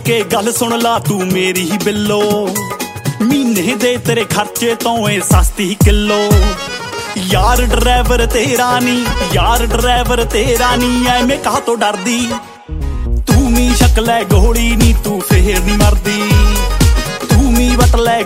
ਕੇ ਗੱਲ ਸੁਣ ਲਾ ਤੂੰ ਮੇਰੀ ਹੀ ਬਿੱਲੋ, ਮਹੀਨੇ ਦੇ ਤੇਰੇ ਖਰਚੇ ਤੋਂ ਏ ਸਸਤੀ ਕਿਲੋ। ਯਾਰ ਡਰਾਈਵਰ ਤੇਰਾ ਨੀ, ਯਾਰ ਡਰਾਈਵਰ ਤੇਰਾ ਨੀ, ਐਵੇਂ ਕਾਹ ਤੋਂ ਡਰਦੀ ਤੂੰ ਵੀ ਸ਼ਕਲ ਐ ਗੋਲੀ ਨੀ, ਤੂੰ ਫੇਰ ਨੀ ਮਰਦੀ। ਤੂੰ ਵੀ ਵਟ ਲੈ